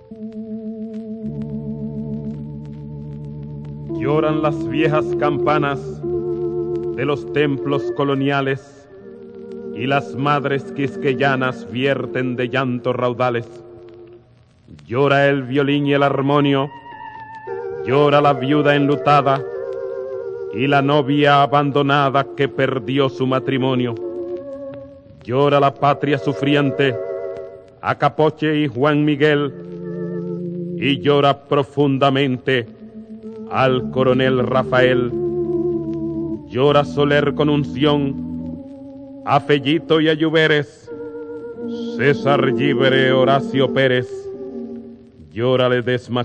Lloran las viejas campanas de los templos coloniales y las madres quisqueyanas vierten de llanto raudales. Llora el violín y el armonio, llora la viuda enlutada y la novia abandonada que perdió su matrimonio. Llora la patria sufriente, Acapoche y Juan Miguel, y llora profundamente al coronel Rafael. Llora Soler con Unción, a Fellito y a Lluveres, César Llibre, Horacio Pérez, llora Ledesma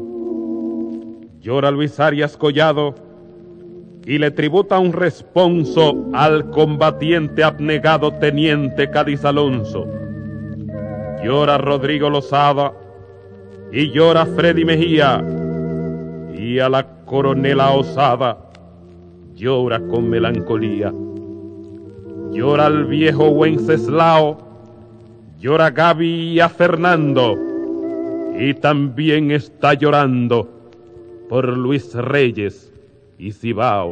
Colón. Llora Luis Arias Collado y le tributa un responso al combatiente abnegado teniente Cádiz Alonso. Llora Rodrigo Lozada y llora Freddy Mejía, y a la coronela osada llora con melancolía. Llora al viejo Wenceslao, llora Gaby y a Fernando, y también está llorando por Luis Reyes y Cibao.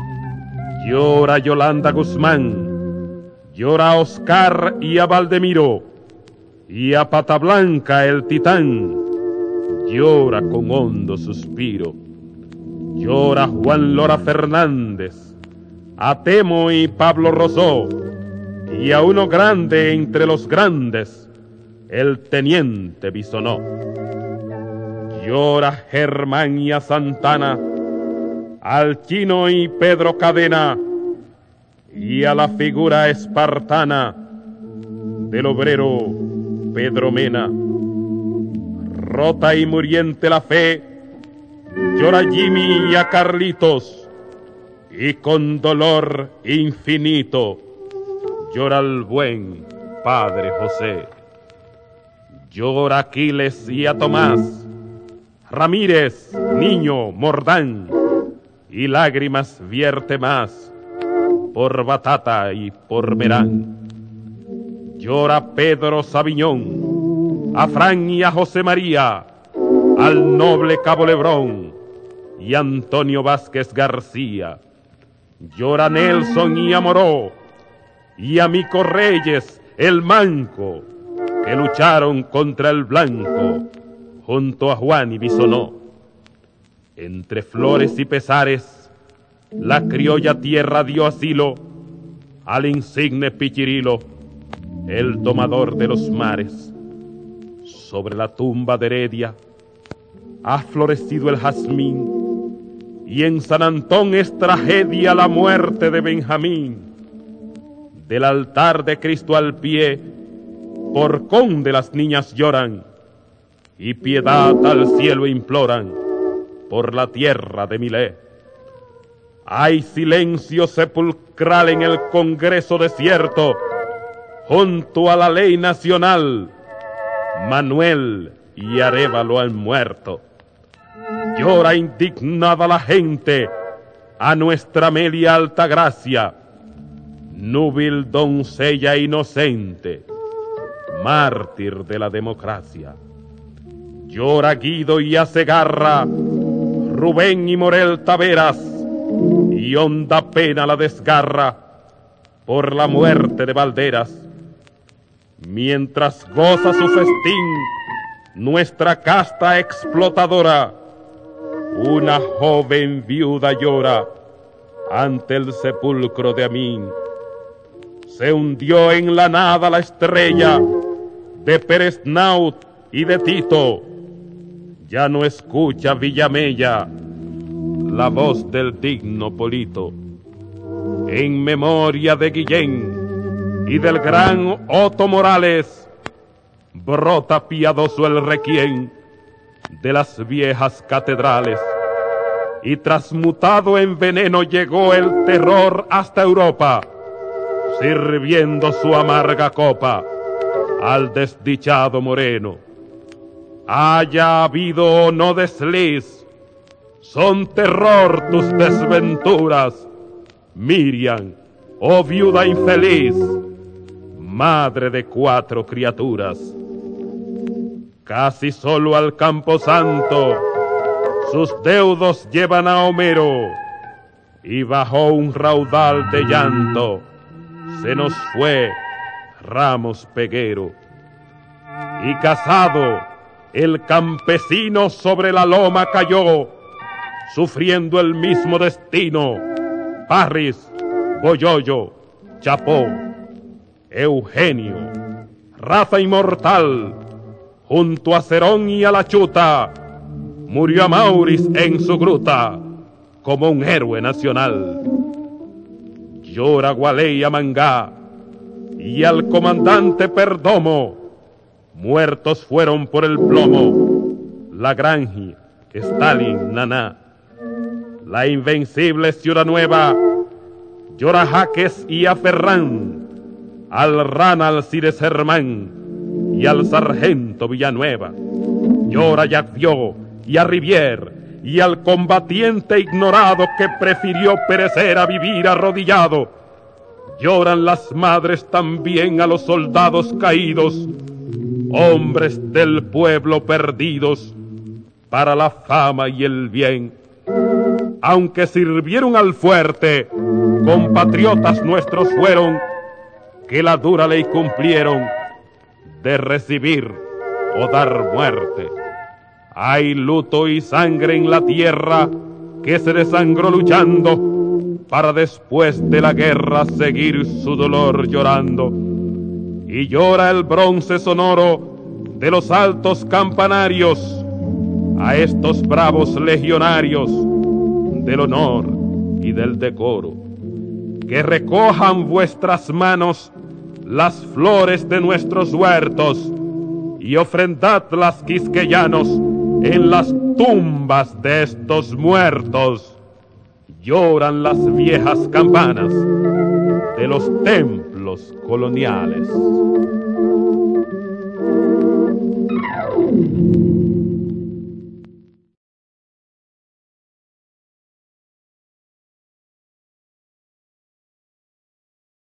Llora Yolanda Guzmán, llora a Oscar y a Valdemiro, y a Pata Blanca el titán llora con hondo suspiro. Llora Juan Lora Fernández, a Temo y Pablo Rosó, y a uno grande entre los grandes, el teniente Bisonó. Llora Germán y a Santana, al Chino y Pedro Cadena, y a la figura espartana del obrero Pedro Mena. Rota y muriente la fe, llora Jimmy y a Carlitos, y con dolor infinito llora el buen padre José. Llora Aquiles y a Tomás, Ramírez, Niño, Mordán, y lágrimas vierte más por Batata y por Merán. Llora Pedro Sabiñón, a Fran y a José María, al noble Cabo Lebrón y Antonio Vázquez García. Llora Nelson y a Moró, y a Mico Reyes, el manco, que lucharon contra el blanco, junto a Juan y Bisonó. Entre flores y pesares, la criolla tierra dio asilo al insigne Pichirilo, el domador de los mares. Sobre la tumba de Heredia ha florecido el jazmín, y en San Antón es tragedia la muerte de Benjamín. Del altar de Cristo al pie, por Conde las niñas lloran, y piedad al cielo imploran por la tierra de Milé. Hay silencio sepulcral en el Congreso desierto, junto a la ley nacional. Manuel y Arévalo han muerto. Llora indignada la gente a nuestra Amelia Altagracia, núbil doncella inocente, mártir de la democracia. Llora Guido y a Segarra, Rubén y Morel Taveras, y honda pena la desgarra por la muerte de Valderas. Mientras goza su festín nuestra casta explotadora, una joven viuda llora ante el sepulcro de Amín. Se hundió en la nada la estrella de Pérez Naut y de Tito. Ya no escucha Villamella la voz del digno Polito. En memoria de Guillén y del gran Otto Morales, brota piadoso el requiem de las viejas catedrales, y transmutado en veneno llegó el terror hasta Europa, sirviendo su amarga copa al desdichado moreno. Haya habido o no desliz, son terror tus desventuras, Miriam, oh viuda infeliz, madre de 4 criaturas. Casi solo al Camposanto sus deudos llevan a Homero, y bajo un raudal de llanto se nos fue Ramos Peguero. Y casado el campesino sobre la loma cayó, sufriendo el mismo destino Parris, Boyoyo, Chapó. Eugenio, raza inmortal, junto a Cerón y a la Chuta, murió a Mauris en su gruta como un héroe nacional. Llora Gualey a Mangá y al comandante Perdomo, muertos fueron por el plomo Lagrange, Stalin, Naná. La invencible Ciudad Nueva llora a Jaques y a Ferrán, al Rana Alcides Germán y al sargento Villanueva. Llora a Jacques y a Rivière y al combatiente ignorado que prefirió perecer a vivir arrodillado. Lloran las madres también a los soldados caídos, hombres del pueblo perdidos para la fama y el bien. Aunque sirvieron al fuerte, compatriotas nuestros fueron, que la dura ley cumplieron de recibir o dar muerte. Hay luto y sangre en la tierra que se desangró luchando para después de la guerra seguir su dolor llorando. Y llora el bronce sonoro de los altos campanarios a estos bravos legionarios del honor y del decoro. Que recojan vuestras manos las flores de nuestros huertos y ofrendadlas, quisqueyanos, en las tumbas de estos muertos. Lloran las viejas campanas de los templos coloniales.